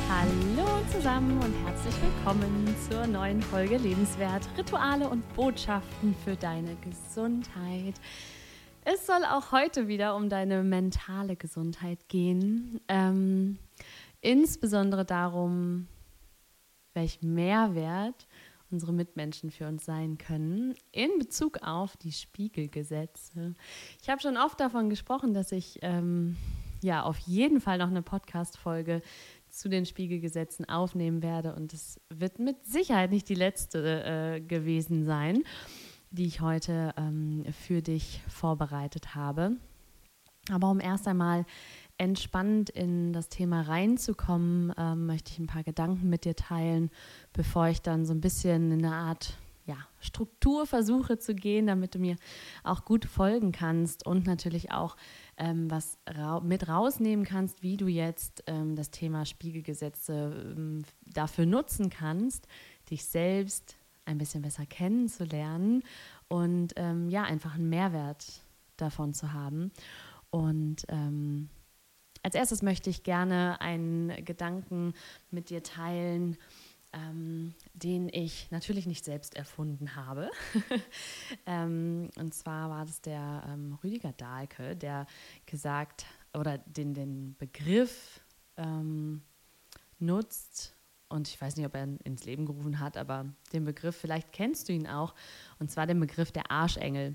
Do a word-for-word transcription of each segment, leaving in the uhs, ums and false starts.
Hallo zusammen und herzlich willkommen zur neuen Folge Lebenswert, Rituale und Botschaften für deine Gesundheit. Es soll auch heute wieder um deine mentale Gesundheit gehen, ähm, insbesondere darum, welch Mehrwert unsere Mitmenschen für uns sein können in Bezug auf die Spiegelgesetze. Ich habe schon oft davon gesprochen, dass ich ähm, ja auf jeden Fall noch eine Podcast-Folge zu den Spiegelgesetzen aufnehmen werde und es wird mit Sicherheit nicht die letzte äh, gewesen sein, die ich heute ähm, für dich vorbereitet habe. Aber um erst einmal entspannt in das Thema reinzukommen, ähm, möchte ich ein paar Gedanken mit dir teilen, bevor ich dann so ein bisschen in eine Art ja, Struktur versuche zu gehen, damit du mir auch gut folgen kannst und natürlich auch ähm, was ra- mit rausnehmen kannst, wie du jetzt ähm, das Thema Spiegelgesetze ähm, dafür nutzen kannst, dich selbst ein bisschen besser kennenzulernen und ähm, ja, einfach einen Mehrwert davon zu haben. Und ähm, als erstes möchte ich gerne einen Gedanken mit dir teilen, ähm, den ich natürlich nicht selbst erfunden habe. ähm, und zwar war das der ähm, Rüdiger Dahlke, der gesagt oder den, den Begriff ähm, nutzt, und ich weiß nicht, ob er ihn ins Leben gerufen hat, aber den Begriff, vielleicht kennst du ihn auch, und zwar den Begriff der Arschengel.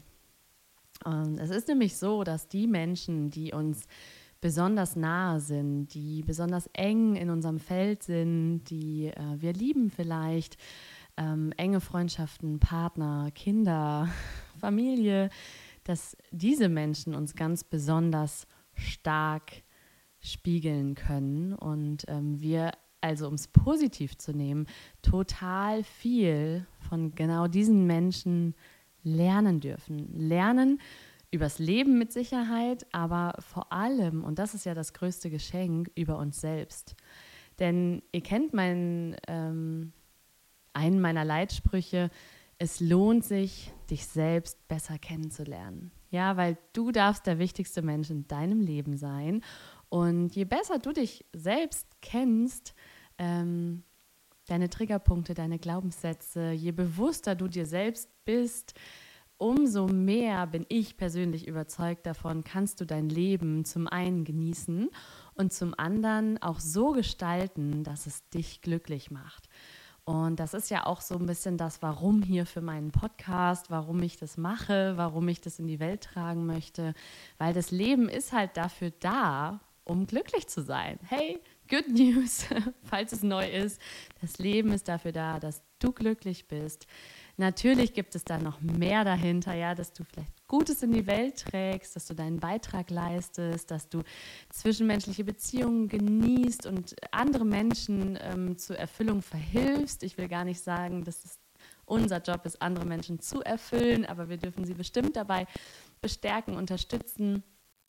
Und es ist nämlich so, dass die Menschen, die uns besonders nahe sind, die besonders eng in unserem Feld sind, die äh, wir lieben vielleicht, ähm, enge Freundschaften, Partner, Kinder, Familie, dass diese Menschen uns ganz besonders stark spiegeln können und ähm, wir, also um es positiv zu nehmen, total viel von genau diesen Menschen lernen dürfen. Lernen übers Leben mit Sicherheit, aber vor allem, und das ist ja das größte Geschenk, über uns selbst. Denn ihr kennt meinen, ähm, einen meiner Leitsprüche, es lohnt sich, dich selbst besser kennenzulernen. Ja, weil du darfst der wichtigste Mensch in deinem Leben sein. Und je besser du dich selbst kennst, ähm, deine Triggerpunkte, deine Glaubenssätze, je bewusster du dir selbst bist, umso mehr bin ich persönlich überzeugt davon, kannst du dein Leben zum einen genießen und zum anderen auch so gestalten, dass es dich glücklich macht. Und das ist ja auch so ein bisschen das Warum hier für meinen Podcast, warum ich das mache, warum ich das in die Welt tragen möchte, weil das Leben ist halt dafür da, um glücklich zu sein. Hey, good news, falls es neu ist, das Leben ist dafür da, dass du glücklich bist. Natürlich gibt es da noch mehr dahinter, ja, dass du vielleicht Gutes in die Welt trägst, dass du deinen Beitrag leistest, dass du zwischenmenschliche Beziehungen genießt und andere Menschen ähm, zur Erfüllung verhilfst. Ich will gar nicht sagen, dass es unser Job ist, andere Menschen zu erfüllen, aber wir dürfen sie bestimmt dabei bestärken, unterstützen,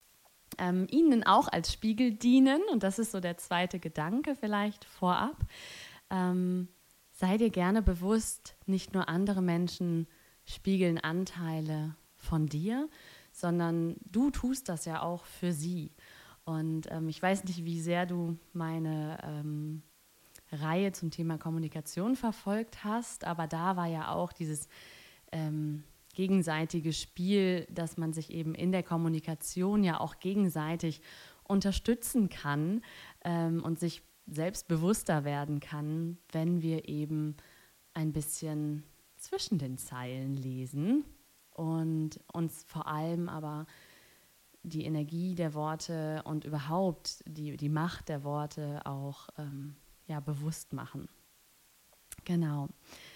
ähm, ihnen auch als Spiegel dienen. Und das ist so der zweite Gedanke vielleicht vorab. Ähm, Sei dir gerne bewusst, nicht nur andere Menschen spiegeln Anteile von dir, sondern du tust das ja auch für sie. Und ähm, ich weiß nicht, wie sehr du meine ähm, Reihe zum Thema Kommunikation verfolgt hast, aber da war ja auch dieses ähm, gegenseitige Spiel, dass man sich eben in der Kommunikation ja auch gegenseitig unterstützen kann ähm, und sich selbstbewusster werden kann, wenn wir eben ein bisschen zwischen den Zeilen lesen und uns vor allem aber die Energie der Worte und überhaupt die, die Macht der Worte auch ähm, ja, bewusst machen. Genau.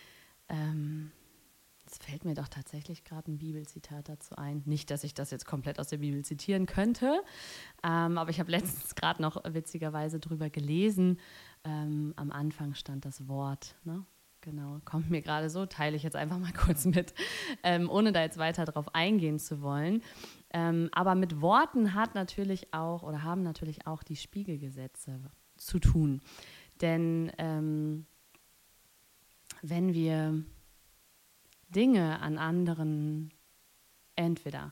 Ähm, Es fällt mir doch tatsächlich gerade ein Bibelzitat dazu ein. Nicht, dass ich das jetzt komplett aus der Bibel zitieren könnte, ähm, aber ich habe letztens gerade noch witzigerweise drüber gelesen. Ähm, am Anfang stand das Wort, ne? Genau, kommt mir gerade so, teile ich jetzt einfach mal kurz mit, ähm, ohne da jetzt weiter drauf eingehen zu wollen. Ähm, aber mit Worten hat natürlich auch oder haben natürlich auch die Spiegelgesetze zu tun. Denn ähm, wenn wir Dinge an anderen entweder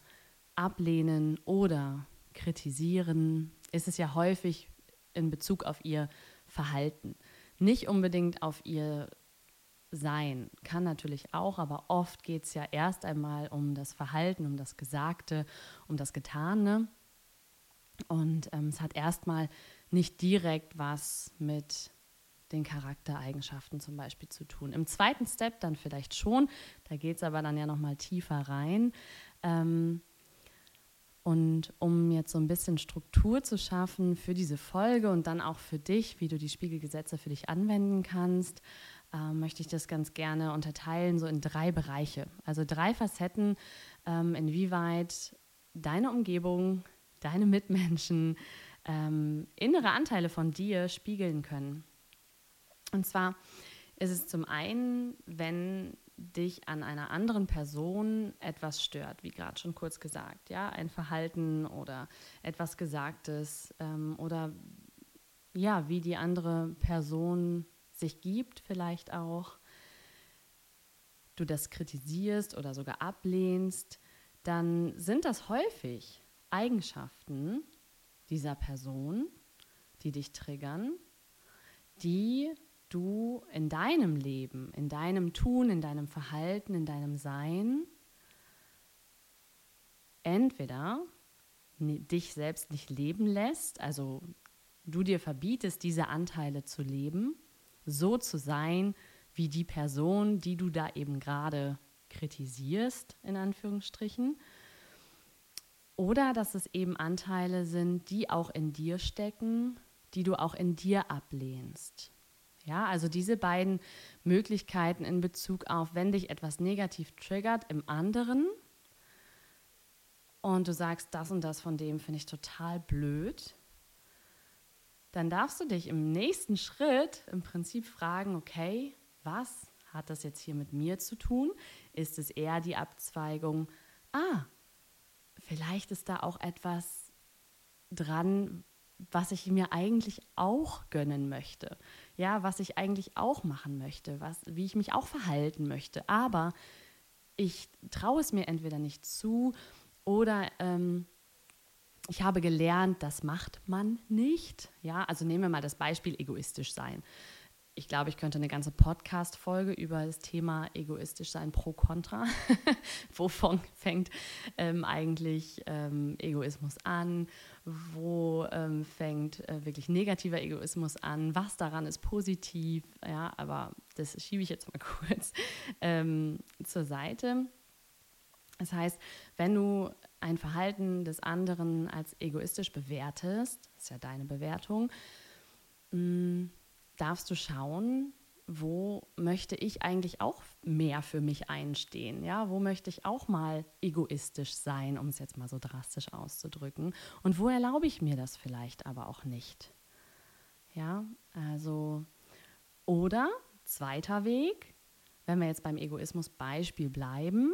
ablehnen oder kritisieren, ist es ja häufig in Bezug auf ihr Verhalten. Nicht unbedingt auf ihr Sein. Kann natürlich auch, aber oft geht es ja erst einmal um das Verhalten, um das Gesagte, um das Getane. Und ähm, es hat erstmal nicht direkt was mit den Charaktereigenschaften zum Beispiel zu tun. Im zweiten Step dann vielleicht schon, da geht es aber dann ja nochmal tiefer rein. Ähm, und um jetzt so ein bisschen Struktur zu schaffen für diese Folge und dann auch für dich, wie du die Spiegelgesetze für dich anwenden kannst, äh, möchte ich das ganz gerne unterteilen, so in drei Bereiche. Also drei Facetten, ähm, inwieweit deine Umgebung, deine Mitmenschen, ähm, innere Anteile von dir spiegeln können. Und zwar ist es zum einen, wenn dich an einer anderen Person etwas stört, wie gerade schon kurz gesagt, ja, ein Verhalten oder etwas Gesagtes ähm, oder ja, wie die andere Person sich gibt vielleicht auch, du das kritisierst oder sogar ablehnst, dann sind das häufig Eigenschaften dieser Person, die dich triggern, die du in deinem Leben, in deinem Tun, in deinem Verhalten, in deinem Sein entweder dich selbst nicht leben lässt, also du dir verbietest, diese Anteile zu leben, so zu sein wie die Person, die du da eben gerade kritisierst, in Anführungsstrichen, oder dass es eben Anteile sind, die auch in dir stecken, die du auch in dir ablehnst. Ja, also diese beiden Möglichkeiten in Bezug auf, wenn dich etwas negativ triggert im anderen und du sagst, das und das von dem finde ich total blöd, dann darfst du dich im nächsten Schritt im Prinzip fragen, okay, was hat das jetzt hier mit mir zu tun? Ist es eher die Abzweigung, ah, vielleicht ist da auch etwas dran, was ich mir eigentlich auch gönnen möchte, ja, was ich eigentlich auch machen möchte, was, wie ich mich auch verhalten möchte, aber ich traue es mir entweder nicht zu oder ähm, ich habe gelernt, das macht man nicht, ja, also nehmen wir mal das Beispiel egoistisch sein. Ich glaube, ich könnte eine ganze Podcast-Folge über das Thema egoistisch sein pro Contra. Wovon fängt ähm, eigentlich ähm, Egoismus an? Wo ähm, fängt äh, wirklich negativer Egoismus an? Was daran ist positiv? Ja, aber das schiebe ich jetzt mal kurz ähm, zur Seite. Das heißt, wenn du ein Verhalten des anderen als egoistisch bewertest, das ist ja deine Bewertung, mh, darfst du schauen, wo möchte ich eigentlich auch mehr für mich einstehen? Ja, wo möchte ich auch mal egoistisch sein, um es jetzt mal so drastisch auszudrücken? Und wo erlaube ich mir das vielleicht aber auch nicht? Ja, also, oder zweiter Weg, wenn wir jetzt beim Egoismus-Beispiel bleiben,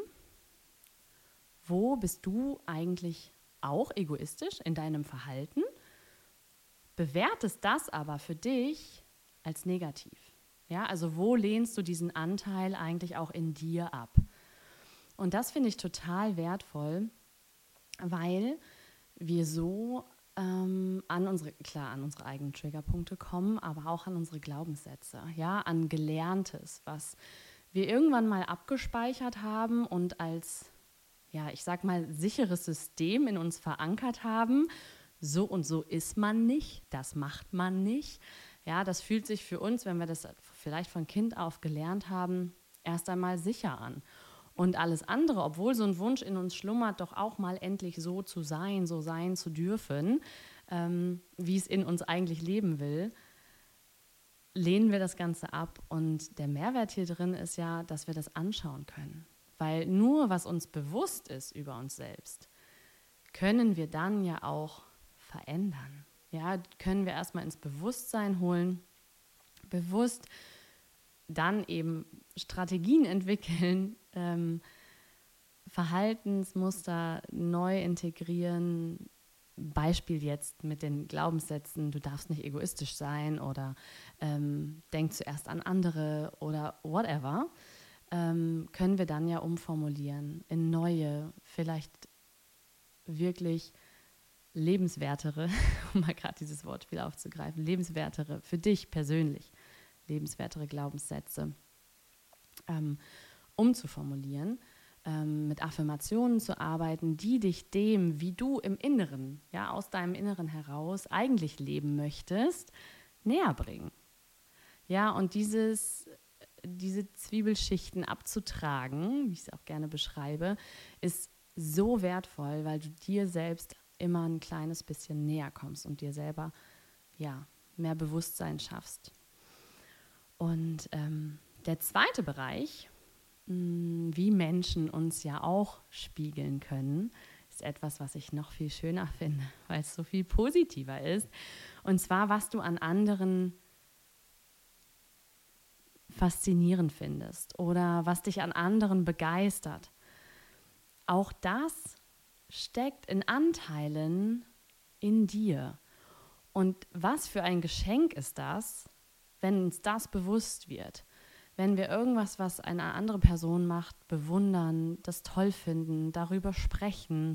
wo bist du eigentlich auch egoistisch in deinem Verhalten, bewertest das aber für dich als negativ. Ja, also wo lehnst du diesen Anteil eigentlich auch in dir ab? Und das finde ich total wertvoll, weil wir so ähm, an unsere, klar, an unsere eigenen Triggerpunkte kommen, aber auch an unsere Glaubenssätze, ja, an Gelerntes, was wir irgendwann mal abgespeichert haben und als, ja, ich sag mal, sicheres System in uns verankert haben. So und so ist man nicht, das macht man nicht. Ja, das fühlt sich für uns, wenn wir das vielleicht von Kind auf gelernt haben, erst einmal sicher an. Und alles andere, obwohl so ein Wunsch in uns schlummert, doch auch mal endlich so zu sein, so sein zu dürfen, ähm, wie es in uns eigentlich leben will, lehnen wir das Ganze ab. Und der Mehrwert hier drin ist ja, dass wir das anschauen können. Weil nur was uns bewusst ist über uns selbst, können wir dann ja auch verändern. Ja, können wir erstmal ins Bewusstsein holen, bewusst dann eben Strategien entwickeln, ähm, Verhaltensmuster neu integrieren. Beispiel jetzt mit den Glaubenssätzen, du darfst nicht egoistisch sein oder ähm, denk zuerst an andere oder whatever, ähm, können wir dann ja umformulieren in neue, vielleicht wirklich lebenswertere, um mal gerade dieses Wortspiel aufzugreifen, lebenswertere, für dich persönlich, lebenswertere Glaubenssätze ähm, umzuformulieren, ähm, mit Affirmationen zu arbeiten, die dich dem, wie du im Inneren, ja, aus deinem Inneren heraus eigentlich leben möchtest, näher bringen. Ja, und dieses, diese Zwiebelschichten abzutragen, wie ich es auch gerne beschreibe, ist so wertvoll, weil du dir selbst immer ein kleines bisschen näher kommst und dir selber ja, mehr Bewusstsein schaffst. Und ähm, der zweite Bereich, mh, wie Menschen uns ja auch spiegeln können, ist etwas, was ich noch viel schöner finde, weil es so viel positiver ist. Und zwar, was du an anderen faszinierend findest oder was dich an anderen begeistert. Auch das steckt in Anteilen in dir. Und was für ein Geschenk ist das, wenn uns das bewusst wird? Wenn wir irgendwas, was eine andere Person macht, bewundern, das toll finden, darüber sprechen,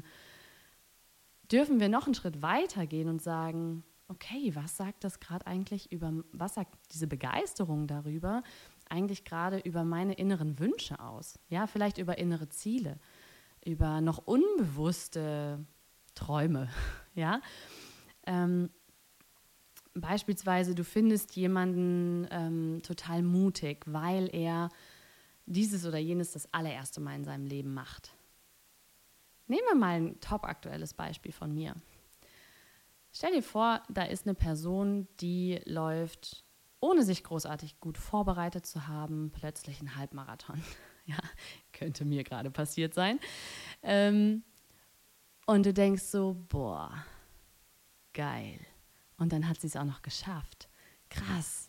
dürfen wir noch einen Schritt weiter gehen und sagen, okay, was sagt das gerade eigentlich über, was sagt diese Begeisterung darüber eigentlich gerade über meine inneren Wünsche aus? Ja, vielleicht über innere Ziele, über noch unbewusste Träume, ja. Ähm, beispielsweise, du findest jemanden ähm, total mutig, weil er dieses oder jenes das allererste Mal in seinem Leben macht. Nehmen wir mal ein top aktuelles Beispiel von mir. Stell dir vor, da ist eine Person, die läuft, ohne sich großartig gut vorbereitet zu haben, plötzlich einen Halbmarathon. Ja, könnte mir gerade passiert sein. Ähm, und du denkst so, boah, geil. Und dann hat sie es auch noch geschafft. Krass.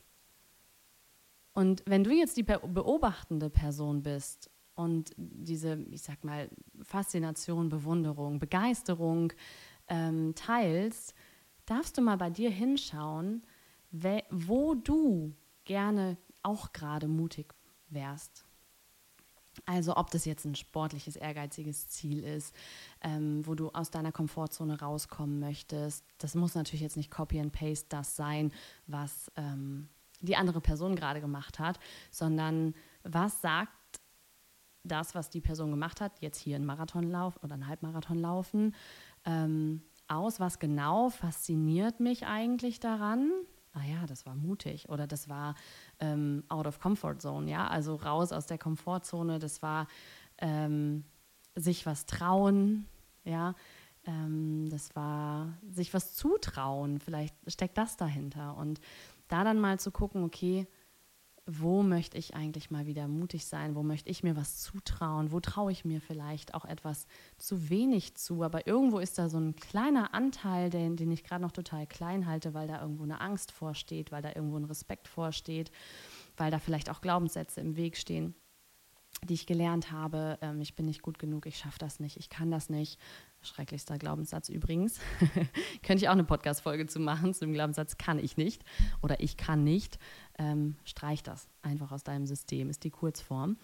Und wenn du jetzt die beobachtende Person bist und diese, ich sag mal, Faszination, Bewunderung, Begeisterung ähm, teilst, darfst du mal bei dir hinschauen, we- wo du gerne auch gerade mutig wärst. Also ob das jetzt ein sportliches, ehrgeiziges Ziel ist, ähm, wo du aus deiner Komfortzone rauskommen möchtest. Das muss natürlich jetzt nicht Copy and Paste das sein, was ähm, die andere Person gerade gemacht hat, sondern was sagt das, was die Person gemacht hat, jetzt hier einen Marathonlauf oder einen Halbmarathon laufen, ähm, aus, was genau fasziniert mich eigentlich daran? Ah ja, das war mutig oder das war ähm, out of comfort zone, ja, also raus aus der Komfortzone, das war ähm, sich was trauen, ja, ähm, das war sich was zutrauen, vielleicht steckt das dahinter und da dann mal zu gucken, okay, wo möchte ich eigentlich mal wieder mutig sein, wo möchte ich mir was zutrauen, wo traue ich mir vielleicht auch etwas zu wenig zu, aber irgendwo ist da so ein kleiner Anteil, den, den ich gerade noch total klein halte, weil da irgendwo eine Angst vorsteht, weil da irgendwo ein Respekt vorsteht, weil da vielleicht auch Glaubenssätze im Weg stehen, die ich gelernt habe, ähm, ich bin nicht gut genug, ich schaffe das nicht, ich kann das nicht. Schrecklichster Glaubenssatz übrigens. Könnte ich auch eine Podcast-Folge zu machen, zu dem Glaubenssatz kann ich nicht oder ich kann nicht. Ähm, streich das einfach aus deinem System, ist die Kurzform.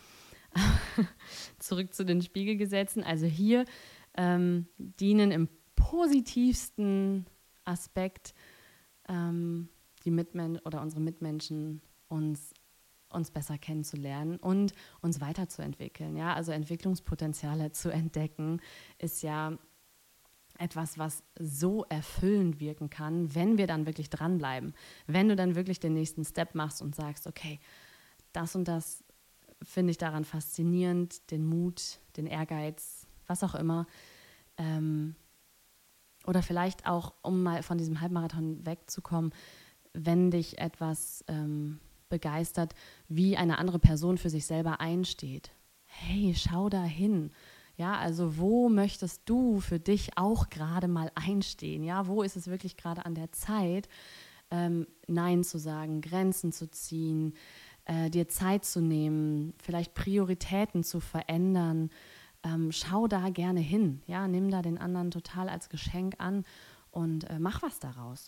Zurück zu den Spiegelgesetzen. Also hier ähm, dienen im positivsten Aspekt ähm, die Mitmen- oder unsere Mitmenschen uns uns besser kennenzulernen und uns weiterzuentwickeln. Ja? Also Entwicklungspotenziale zu entdecken, ist ja etwas, was so erfüllend wirken kann, wenn wir dann wirklich dranbleiben. Wenn du dann wirklich den nächsten Step machst und sagst, okay, das und das finde ich daran faszinierend, den Mut, den Ehrgeiz, was auch immer. Ähm, oder vielleicht auch, um mal von diesem Halbmarathon wegzukommen, wenn dich etwas ähm, begeistert, wie eine andere Person für sich selber einsteht. Hey, schau da hin. Ja, also wo möchtest du für dich auch gerade mal einstehen? Ja, wo ist es wirklich gerade an der Zeit, ähm, Nein zu sagen, Grenzen zu ziehen, äh, dir Zeit zu nehmen, vielleicht Prioritäten zu verändern? Ähm, schau da gerne hin. Ja, nimm da den anderen total als Geschenk an und äh, mach was daraus.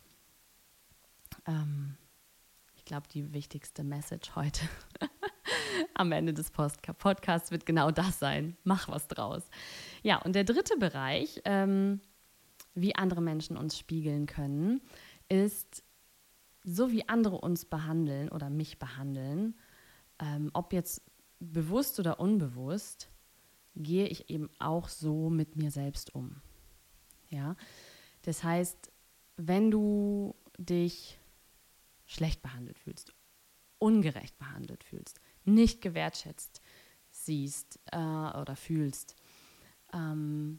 Ähm, Ich glaube, die wichtigste Message heute am Ende des Post- Podcasts wird genau das sein. Mach was draus. Ja, und der dritte Bereich, ähm, wie andere Menschen uns spiegeln können, ist, so wie andere uns behandeln oder mich behandeln, ähm, ob jetzt bewusst oder unbewusst, gehe ich eben auch so mit mir selbst um. Ja? Das heißt, wenn du dich schlecht behandelt fühlst, ungerecht behandelt fühlst, nicht gewertschätzt siehst äh, oder fühlst, ähm,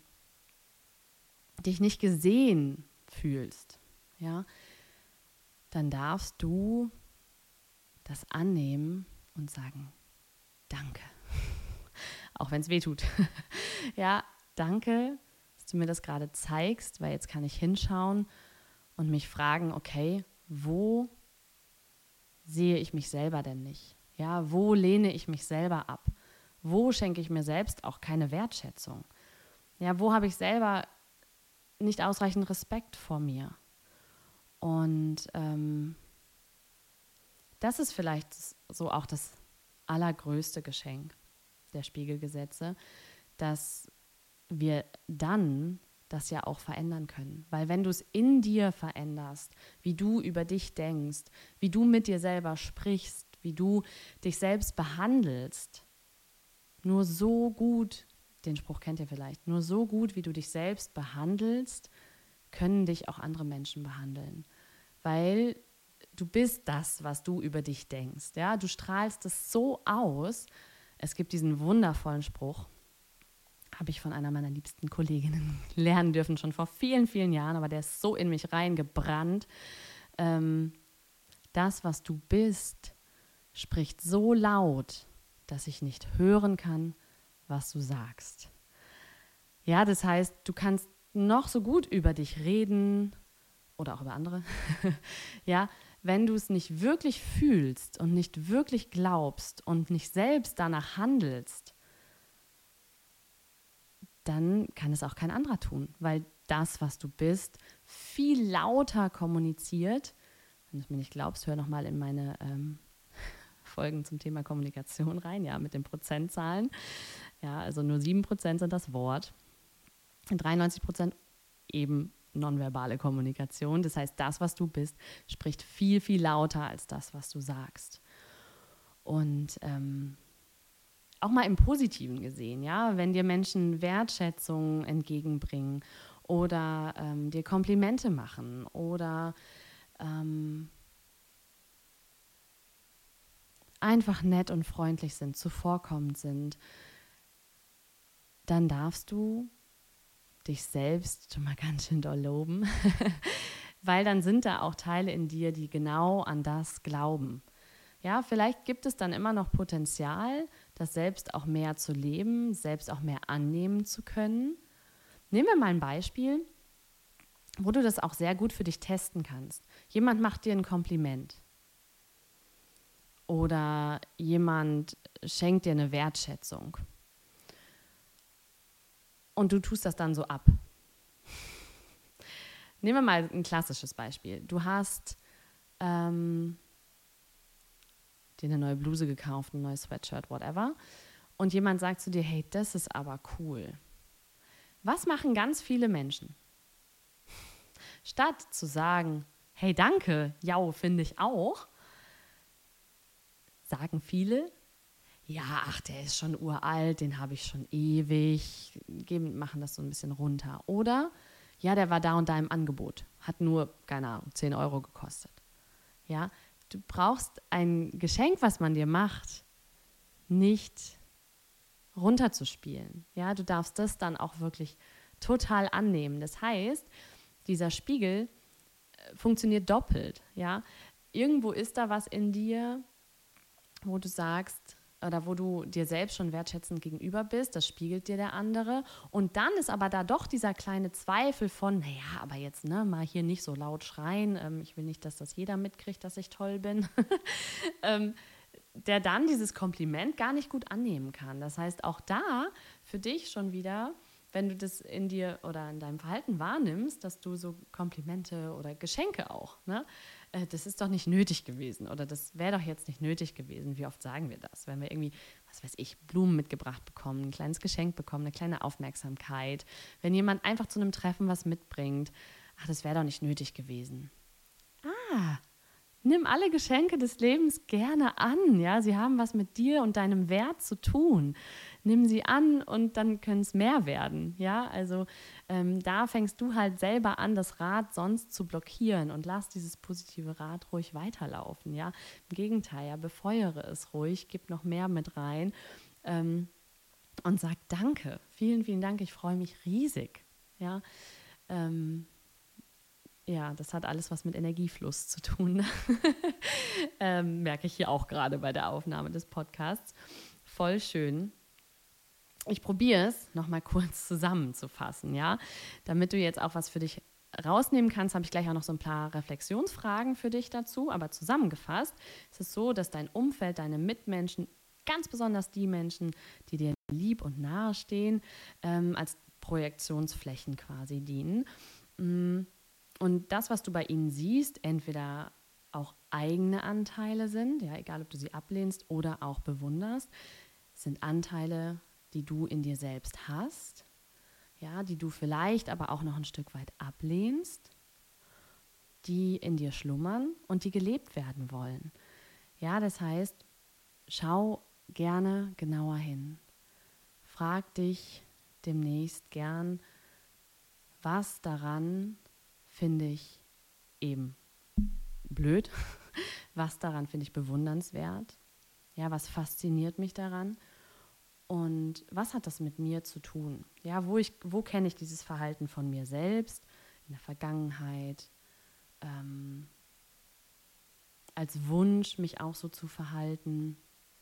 dich nicht gesehen fühlst, ja, dann darfst du das annehmen und sagen, danke. Auch wenn es weh tut. Ja, danke, dass du mir das gerade zeigst, weil jetzt kann ich hinschauen und mich fragen, okay, wo sehe ich mich selber denn nicht? Ja, wo lehne ich mich selber ab? Wo schenke ich mir selbst auch keine Wertschätzung? Ja, wo habe ich selber nicht ausreichend Respekt vor mir? Und ähm, das ist vielleicht so auch das allergrößte Geschenk der Spiegelgesetze, dass wir dann das ja auch verändern können. Weil wenn du es in dir veränderst, wie du über dich denkst, wie du mit dir selber sprichst, wie du dich selbst behandelst, nur so gut, den Spruch kennt ihr vielleicht, nur so gut, wie du dich selbst behandelst, können dich auch andere Menschen behandeln. Weil du bist das, was du über dich denkst. Ja? Du strahlst es so aus. Es gibt diesen wundervollen Spruch, habe ich von einer meiner liebsten Kolleginnen lernen dürfen, schon vor vielen, vielen Jahren, aber der ist so in mich reingebrannt. Ähm, das, was du bist, spricht so laut, dass ich nicht hören kann, was du sagst. Ja, das heißt, du kannst noch so gut über dich reden oder auch über andere. Ja, wenn du es nicht wirklich fühlst und nicht wirklich glaubst und nicht selbst danach handelst, dann kann es auch kein anderer tun, weil das, was du bist, viel lauter kommuniziert. Wenn du es mir nicht glaubst, hör nochmal in meine ähm, Folgen zum Thema Kommunikation rein, ja, mit den Prozentzahlen. Ja, also nur sieben Prozent sind das Wort, dreiundneunzig Prozent eben nonverbale Kommunikation. Das heißt, das, was du bist, spricht viel, viel lauter als das, was du sagst. Und ähm, auch mal im Positiven gesehen, ja, wenn dir Menschen Wertschätzung entgegenbringen oder ähm, dir Komplimente machen oder ähm, einfach nett und freundlich sind, zuvorkommend sind, dann darfst du dich selbst schon mal ganz schön doll loben, weil dann sind da auch Teile in dir, die genau an das glauben. Ja, vielleicht gibt es dann immer noch Potenzial, das selbst auch mehr zu leben, selbst auch mehr annehmen zu können. Nehmen wir mal ein Beispiel, wo du das auch sehr gut für dich testen kannst. Jemand macht dir ein Kompliment oder jemand schenkt dir eine Wertschätzung und du tust das dann so ab. Nehmen wir mal ein klassisches Beispiel. Du hast ähm, dir eine neue Bluse gekauft, ein neues Sweatshirt, whatever. Und jemand sagt zu dir, hey, das ist aber cool. Was machen ganz viele Menschen? Statt zu sagen, hey, danke, ja, finde ich auch, sagen viele, ja, ach, der ist schon uralt, den habe ich schon ewig, geben, machen das so ein bisschen runter. Oder, ja, der war da und da im Angebot, hat nur, keine Ahnung, zehn Euro gekostet. Ja, du brauchst ein Geschenk, was man dir macht, nicht runterzuspielen. Ja, du darfst das dann auch wirklich total annehmen. Das heißt, dieser Spiegel funktioniert doppelt. Ja, irgendwo ist da was in dir, wo du sagst, oder wo du dir selbst schon wertschätzend gegenüber bist, das spiegelt dir der andere. Und dann ist aber da doch dieser kleine Zweifel von, naja, aber jetzt ne, mal hier nicht so laut schreien, ähm, ich will nicht, dass das jeder mitkriegt, dass ich toll bin, ähm, der dann dieses Kompliment gar nicht gut annehmen kann. Das heißt, auch da für dich schon wieder, wenn du das in dir oder in deinem Verhalten wahrnimmst, dass du so Komplimente oder Geschenke auch, ne, äh, das ist doch nicht nötig gewesen oder das wäre doch jetzt nicht nötig gewesen. Wie oft sagen wir das? Wenn wir irgendwie was was weiß ich, Blumen mitgebracht bekommen, ein kleines Geschenk bekommen, eine kleine Aufmerksamkeit. Wenn jemand einfach zu einem Treffen was mitbringt, ach, das wäre doch nicht nötig gewesen. Ah, nimm alle Geschenke des Lebens gerne an, ja, sie haben was mit dir und deinem Wert zu tun. Nimm sie an und dann können es mehr werden, ja, also ähm, da fängst du halt selber an, das Rad sonst zu blockieren und lass dieses positive Rad ruhig weiterlaufen, ja, im Gegenteil, ja, befeuere es ruhig, gib noch mehr mit rein ähm, und sag Danke, vielen, vielen Dank, ich freue mich riesig, ja, ähm, Ja, das hat alles was mit Energiefluss zu tun. ähm, merke ich hier auch gerade bei der Aufnahme des Podcasts. Voll schön. Ich probiere es nochmal kurz zusammenzufassen, ja. Damit du jetzt auch was für dich rausnehmen kannst, habe ich gleich auch noch so ein paar Reflexionsfragen für dich dazu. Aber zusammengefasst ist es so, dass dein Umfeld, deine Mitmenschen, ganz besonders die Menschen, die dir lieb und nahe stehen, ähm, als Projektionsflächen quasi dienen. Und das, was du bei ihnen siehst, entweder auch eigene Anteile sind, ja, egal ob du sie ablehnst oder auch bewunderst, sind Anteile, die du in dir selbst hast, ja, die du vielleicht aber auch noch ein Stück weit ablehnst, die in dir schlummern und die gelebt werden wollen. Ja, das heißt, schau gerne genauer hin. Frag dich demnächst gern, was daran finde ich eben blöd, was daran finde ich bewundernswert, ja, was fasziniert mich daran und was hat das mit mir zu tun? Ja, wo, ich, wo kenne ich dieses Verhalten von mir selbst, in der Vergangenheit, ähm, als Wunsch, mich auch so zu verhalten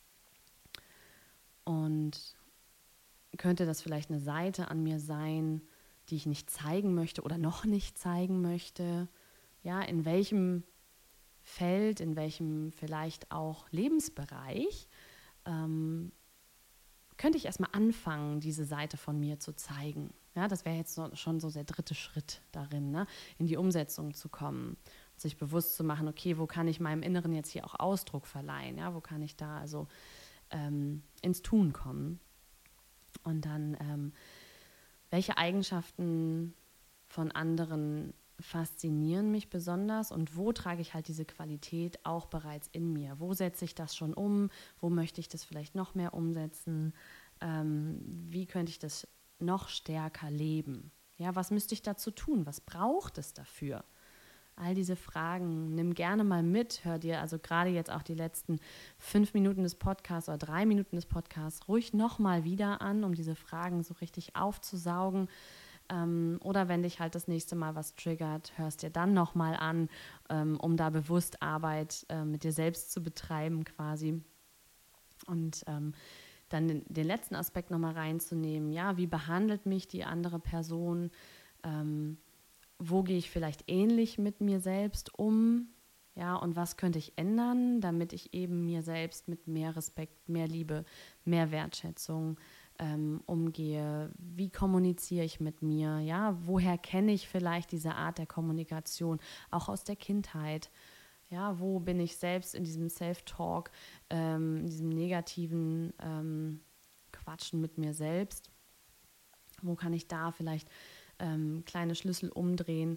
und könnte das vielleicht eine Seite an mir sein, die ich nicht zeigen möchte oder noch nicht zeigen möchte, ja, in welchem Feld, in welchem vielleicht auch Lebensbereich ähm, könnte ich erstmal anfangen, diese Seite von mir zu zeigen. Ja, das wäre jetzt so, schon so der dritte Schritt darin, ne, in die Umsetzung zu kommen, sich bewusst zu machen, okay, wo kann ich meinem Inneren jetzt hier auch Ausdruck verleihen, ja, wo kann ich da also ähm, ins Tun kommen und dann ähm, welche Eigenschaften von anderen faszinieren mich besonders und wo trage ich halt diese Qualität auch bereits in mir? Wo setze ich das schon um? Wo möchte ich das vielleicht noch mehr umsetzen? Ähm, wie könnte ich das noch stärker leben? Ja, was müsste ich dazu tun? Was braucht es dafür? All diese Fragen, nimm gerne mal mit, hör dir also gerade jetzt auch die letzten fünf Minuten des Podcasts oder drei Minuten des Podcasts ruhig nochmal wieder an, um diese Fragen so richtig aufzusaugen. Ähm, oder wenn dich halt das nächste Mal was triggert, hörst dir dann nochmal an, ähm, um da bewusst Arbeit äh, mit dir selbst zu betreiben quasi. Und ähm, dann den, den letzten Aspekt nochmal reinzunehmen, ja, wie behandelt mich die andere Person, ähm, wo gehe ich vielleicht ähnlich mit mir selbst um, ja, und was könnte ich ändern, damit ich eben mir selbst mit mehr Respekt, mehr Liebe, mehr Wertschätzung ähm, umgehe, wie kommuniziere ich mit mir, ja, woher kenne ich vielleicht diese Art der Kommunikation, auch aus der Kindheit, ja, wo bin ich selbst in diesem Self-Talk, ähm, in diesem negativen ähm, Quatschen mit mir selbst, wo kann ich da vielleicht ähm, kleine Schlüssel umdrehen,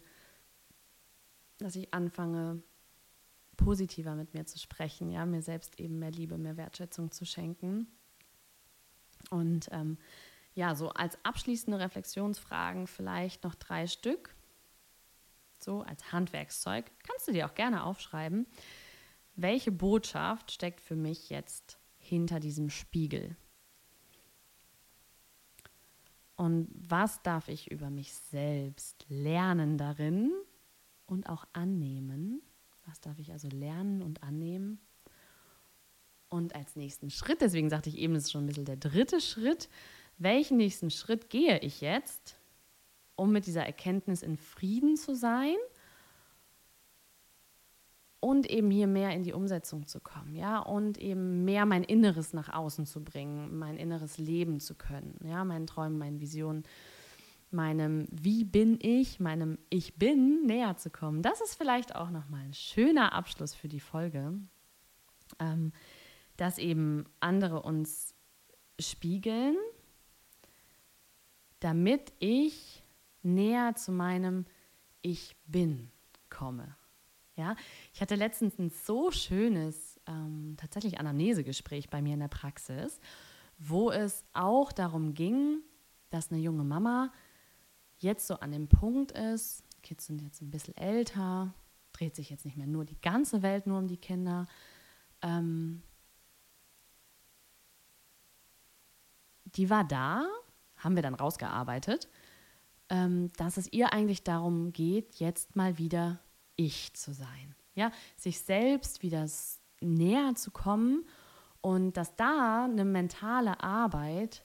dass ich anfange, positiver mit mir zu sprechen, ja, mir selbst eben mehr Liebe, mehr Wertschätzung zu schenken. Und ähm, ja, so als abschließende Reflexionsfragen vielleicht noch drei Stück, so als Handwerkszeug, kannst du dir auch gerne aufschreiben. Welche Botschaft steckt für mich jetzt hinter diesem Spiegel? Und was darf ich über mich selbst lernen darin und auch annehmen? Was darf ich also lernen und annehmen? Und als nächsten Schritt, deswegen sagte ich eben, das ist schon ein bisschen der dritte Schritt, welchen nächsten Schritt gehe ich jetzt, um mit dieser Erkenntnis in Frieden zu sein und eben hier mehr in die Umsetzung zu kommen, ja, und eben mehr mein Inneres nach außen zu bringen, mein Inneres leben zu können, ja, meinen Träumen, meinen Visionen, meinem Wie bin ich, meinem Ich bin näher zu kommen. Das ist vielleicht auch nochmal ein schöner Abschluss für die Folge, ähm, dass eben andere uns spiegeln, damit ich näher zu meinem Ich Bin komme. Ja, ich hatte letztens ein so schönes, ähm, tatsächlich Anamnesegespräch bei mir in der Praxis, wo es auch darum ging, dass eine junge Mama jetzt so an dem Punkt ist, Kids sind jetzt ein bisschen älter, dreht sich jetzt nicht mehr nur die ganze Welt nur um die Kinder. Ähm, die war da, haben wir dann rausgearbeitet, ähm, dass es ihr eigentlich darum geht, jetzt mal wieder ich zu sein. Ja, sich selbst wieder näher zu kommen und dass da eine mentale Arbeit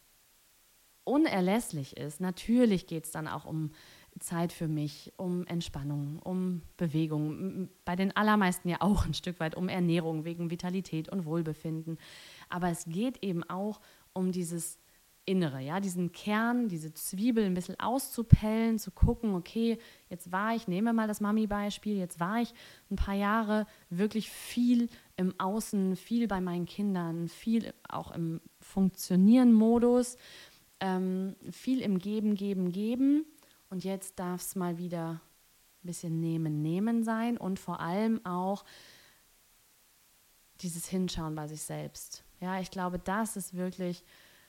unerlässlich ist. Natürlich geht es dann auch um Zeit für mich, um Entspannung, um Bewegung. Bei den allermeisten ja auch ein Stück weit um Ernährung wegen Vitalität und Wohlbefinden. Aber es geht eben auch um dieses Innere, ja, diesen Kern, diese Zwiebel ein bisschen auszupellen, zu gucken, okay, jetzt war ich, nehmen wir mal das Mami-Beispiel, jetzt war ich ein paar Jahre wirklich viel im Außen, viel bei meinen Kindern, viel auch im Funktionieren-Modus, ähm, viel im Geben, Geben, Geben und jetzt darf es mal wieder ein bisschen Nehmen, Nehmen sein und vor allem auch dieses Hinschauen bei sich selbst. Ja, ich glaube, das ist wirklich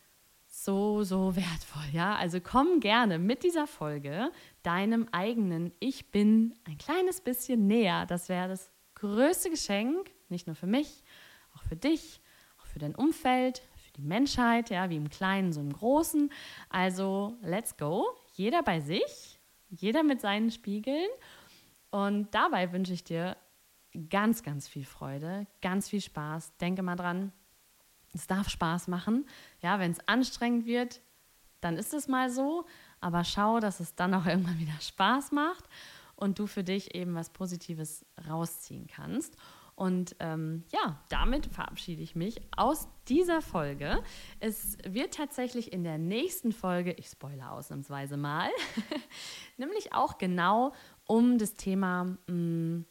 so, so wertvoll, ja. Also komm gerne mit dieser Folge deinem eigenen Ich Bin ein kleines bisschen näher. Das wäre das größte Geschenk, nicht nur für mich, auch für dich, auch für dein Umfeld, für die Menschheit, ja, wie im Kleinen, so im Großen. Also let's go, jeder bei sich, jeder mit seinen Spiegeln. Und dabei wünsche ich dir ganz, ganz viel Freude, ganz viel Spaß. Denke mal dran, es darf Spaß machen. Ja, wenn es anstrengend wird, dann ist es mal so. Aber schau, dass es dann auch irgendwann wieder Spaß macht und du für dich eben was Positives rausziehen kannst. Und ähm, ja, damit verabschiede ich mich aus dieser Folge. Es wird tatsächlich in der nächsten Folge, ich spoilere ausnahmsweise mal, nämlich auch genau um das Thema mh,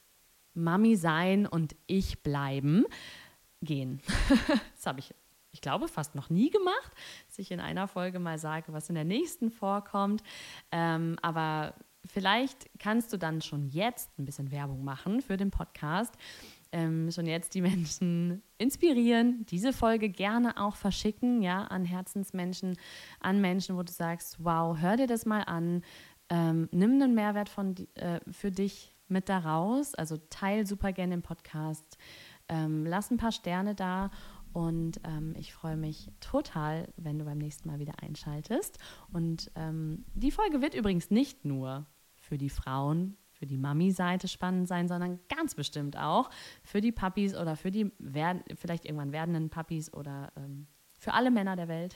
Mami sein und ich bleiben gehen. Das habe ich, ich glaube, fast noch nie gemacht, dass ich in einer Folge mal sage, was in der nächsten vorkommt. Ähm, aber vielleicht kannst du dann schon jetzt ein bisschen Werbung machen für den Podcast. Ähm, schon jetzt die Menschen inspirieren, diese Folge gerne auch verschicken, ja, an Herzensmenschen, an Menschen, wo du sagst, wow, hör dir das mal an, ähm, nimm einen Mehrwert von, äh, für dich mit da raus, also teil super gerne den Podcast, Ähm, lass ein paar Sterne da und ähm, ich freue mich total, wenn du beim nächsten Mal wieder einschaltest. Und ähm, die Folge wird übrigens nicht nur für die Frauen, für die Mami-Seite spannend sein, sondern ganz bestimmt auch für die Papis oder für die werden, vielleicht irgendwann werdenden Papis oder ähm, für alle Männer der Welt.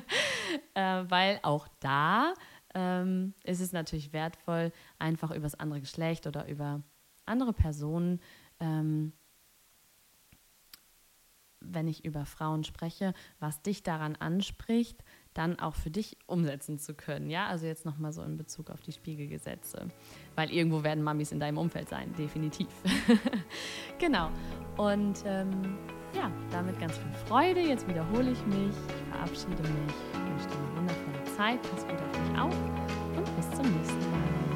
äh, weil auch da ähm, ist es natürlich wertvoll, einfach über das andere Geschlecht oder über andere Personen ähm, wenn ich über Frauen spreche, was dich daran anspricht, dann auch für dich umsetzen zu können. Ja, also jetzt nochmal so in Bezug auf die Spiegelgesetze. Weil irgendwo werden Mamis in deinem Umfeld sein, definitiv. Genau. Und ähm, ja, damit ganz viel Freude. Jetzt wiederhole ich mich, ich verabschiede mich, wünsche dir eine wundervolle Zeit, pass gut auf dich auf und bis zum nächsten Mal.